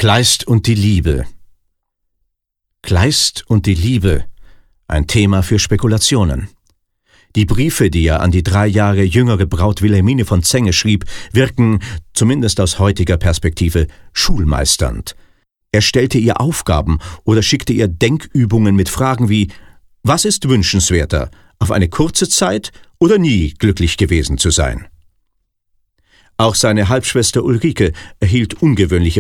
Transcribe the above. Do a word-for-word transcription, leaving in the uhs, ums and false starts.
Kleist und die Liebe. Kleist und die Liebe, ein Thema für Spekulationen. Die Briefe, die er an die drei Jahre jüngere Braut Wilhelmine von Zenge schrieb, wirken, zumindest aus heutiger Perspektive, schulmeisternd. Er stellte ihr Aufgaben oder schickte ihr Denkübungen mit Fragen wie: Was ist wünschenswerter, auf eine kurze Zeit oder nie glücklich gewesen zu sein? Auch seine Halbschwester Ulrike erhielt ungewöhnliche